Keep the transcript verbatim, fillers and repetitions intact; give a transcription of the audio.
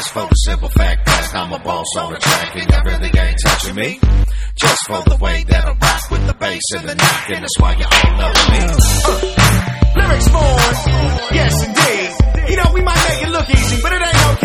Just for the simple fact that I'm a boss on the track and you really ain't touching me. Just for the way that I rock with the bass and the knock, and that's why you all know me. Uh, lyrics form, yes indeed. You know, we might make it look easy, but it ain't no